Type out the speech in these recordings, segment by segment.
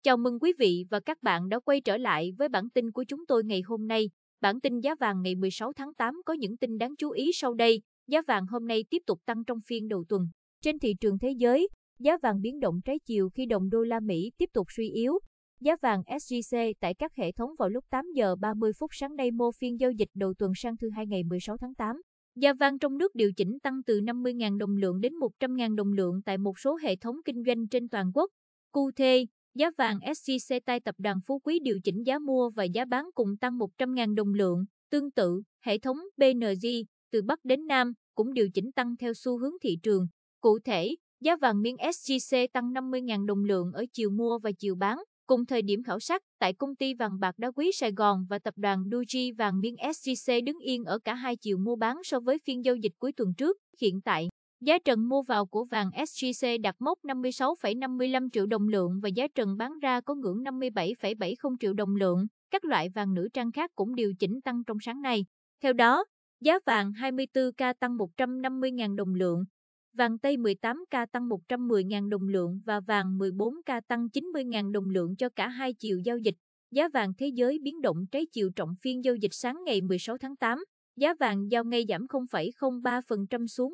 Chào mừng quý vị và các bạn đã quay trở lại với bản tin của chúng tôi ngày hôm nay. Bản tin giá vàng ngày 16 tháng 8 có những tin đáng chú ý sau đây. Giá vàng hôm nay tiếp tục tăng trong phiên đầu tuần. Trên thị trường thế giới, giá vàng biến động trái chiều khi đồng đô la Mỹ tiếp tục suy yếu. Giá vàng SJC tại các hệ thống vào lúc 8 giờ 30 phút sáng nay mô phiên giao dịch đầu tuần sang thứ Hai ngày 16 tháng 8. Giá vàng trong nước điều chỉnh tăng từ 50.000 đồng lượng đến 100.000 đồng lượng tại một số hệ thống kinh doanh trên toàn quốc. Cụ thể, giá vàng SJC tại tập đoàn Phú Quý điều chỉnh giá mua và giá bán cùng tăng 100.000 đồng lượng. Tương tự, hệ thống BNG từ Bắc đến Nam cũng điều chỉnh tăng theo xu hướng thị trường. Cụ thể, giá vàng miếng SJC tăng 50.000 đồng lượng ở chiều mua và chiều bán. Cùng thời điểm khảo sát, tại công ty vàng bạc đá quý Sài Gòn và tập đoàn Doji vàng miếng SJC đứng yên ở cả hai chiều mua bán so với phiên giao dịch cuối tuần trước. Hiện tại, giá trần mua vào của vàng SJC đạt mốc 56,55 triệu đồng lượng và giá trần bán ra có ngưỡng 57,70 triệu đồng lượng. Các loại vàng nữ trang khác cũng điều chỉnh tăng trong sáng nay. Theo đó, giá vàng 24K tăng 150.000 đồng lượng, vàng Tây 18K tăng 110.000 đồng lượng và vàng 14K tăng 90.000 đồng lượng cho cả hai chiều giao dịch. Giá vàng thế giới biến động trái chiều trọng phiên giao dịch sáng ngày 16 tháng 8. Giá vàng giao ngay giảm 0,03% xuống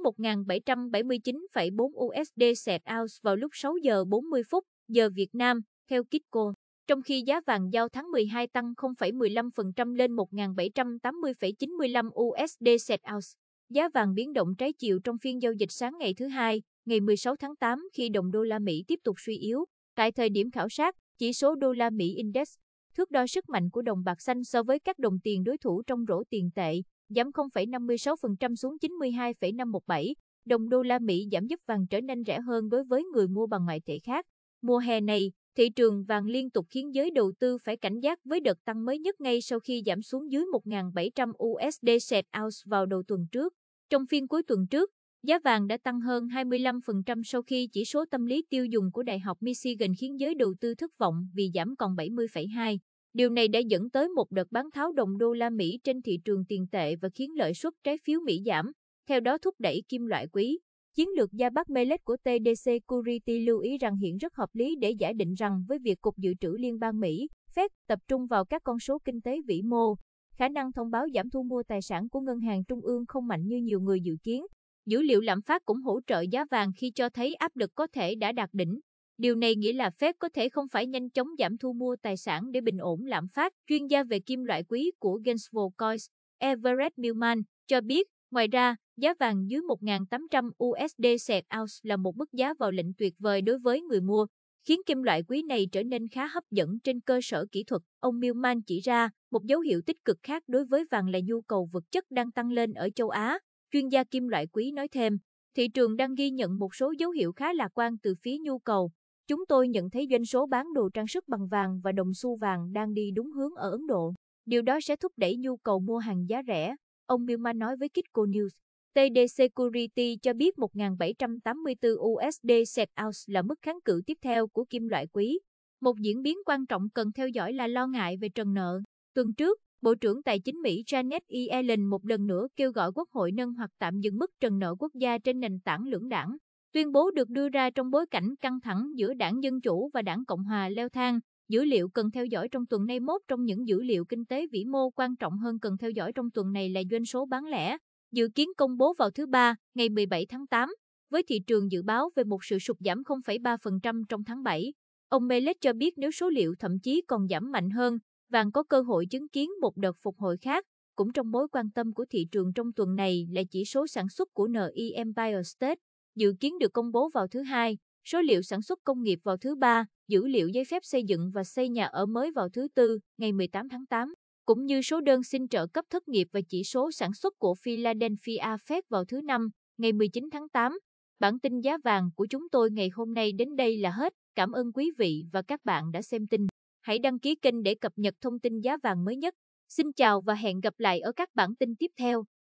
1.779,4 USD/ounce vào lúc 6 giờ 40 phút giờ Việt Nam, theo Kitco. Trong khi giá vàng giao tháng 12 tăng 0,15% lên 1.780,95 USD/ounce. Giá vàng biến động trái chiều trong phiên giao dịch sáng ngày thứ Hai, ngày 16 tháng 8 khi đồng đô la Mỹ tiếp tục suy yếu. Tại thời điểm khảo sát, chỉ số đô la Mỹ Index, thước đo sức mạnh của đồng bạc xanh so với các đồng tiền đối thủ trong rổ tiền tệ, giảm 0,56% xuống 92,517. Đồng đô la Mỹ giảm giúp vàng trở nên rẻ hơn đối với người mua bằng ngoại tệ khác. Mùa hè này, thị trường vàng liên tục khiến giới đầu tư phải cảnh giác với đợt tăng mới nhất ngay sau khi giảm xuống dưới 1.700 USD/ounce vào đầu tuần trước. Trong phiên cuối tuần trước, giá vàng đã tăng hơn 25% sau khi chỉ số tâm lý tiêu dùng của Đại học Michigan khiến giới đầu tư thất vọng vì giảm còn 70,2. Điều này đã dẫn tới một đợt bán tháo đồng đô la Mỹ trên thị trường tiền tệ và khiến lợi suất trái phiếu Mỹ giảm, theo đó thúc đẩy kim loại quý. Chiến lược gia Buck Mellett của TD Securities lưu ý rằng hiện rất hợp lý để giả định rằng với việc Cục Dự trữ Liên bang Mỹ, Fed tập trung vào các con số kinh tế vĩ mô, khả năng thông báo giảm thu mua tài sản của Ngân hàng Trung ương không mạnh như nhiều người dự kiến. Dữ liệu lạm phát cũng hỗ trợ giá vàng khi cho thấy áp lực có thể đã đạt đỉnh. Điều này nghĩa là Fed có thể không phải nhanh chóng giảm thu mua tài sản để bình ổn lạm phát. Chuyên gia về kim loại quý của Gainesville Coins, Everett Millman, cho biết, ngoài ra, giá vàng dưới 1.800 USD/ounce là một mức giá vào lệnh tuyệt vời đối với người mua, khiến kim loại quý này trở nên khá hấp dẫn trên cơ sở kỹ thuật. Ông Millman chỉ ra, một dấu hiệu tích cực khác đối với vàng là nhu cầu vật chất đang tăng lên ở châu Á. Chuyên gia kim loại quý nói thêm, thị trường đang ghi nhận một số dấu hiệu khá lạc quan từ phía nhu cầu. Chúng tôi nhận thấy doanh số bán đồ trang sức bằng vàng và đồng xu vàng đang đi đúng hướng ở Ấn Độ. Điều đó sẽ thúc đẩy nhu cầu mua hàng giá rẻ, ông Millman nói với Kitco News. TD Securities cho biết 1.784 USD/ounce là mức kháng cự tiếp theo của kim loại quý. Một diễn biến quan trọng cần theo dõi là lo ngại về trần nợ. Tuần trước, Bộ trưởng Tài chính Mỹ Janet Yellen một lần nữa kêu gọi Quốc hội nâng hoặc tạm dừng mức trần nợ quốc gia trên nền tảng lưỡng đảng. Tuyên bố được đưa ra trong bối cảnh căng thẳng giữa đảng Dân Chủ và đảng Cộng Hòa leo thang. Dữ liệu cần theo dõi trong tuần này. Một trong những dữ liệu kinh tế vĩ mô quan trọng hơn cần theo dõi trong tuần này là doanh số bán lẻ, dự kiến công bố vào thứ Ba, ngày 17 tháng 8, với thị trường dự báo về một sự sụt giảm 0,3% trong tháng 7. Ông Mellett cho biết nếu số liệu thậm chí còn giảm mạnh hơn, vàng có cơ hội chứng kiến một đợt phục hồi khác. Cũng trong mối quan tâm của thị trường trong tuần này là chỉ số sản xuất của NI Empire State, dự kiến được công bố vào thứ Hai, số liệu sản xuất công nghiệp vào thứ Ba, dữ liệu giấy phép xây dựng và xây nhà ở mới vào thứ Tư, ngày 18 tháng 8, cũng như số đơn xin trợ cấp thất nghiệp và chỉ số sản xuất của Philadelphia Fed vào thứ Năm, ngày 19 tháng 8. Bản tin giá vàng của chúng tôi ngày hôm nay đến đây là hết. Cảm ơn quý vị và các bạn đã xem tin. Hãy đăng ký kênh để cập nhật thông tin giá vàng mới nhất. Xin chào và hẹn gặp lại ở các bản tin tiếp theo.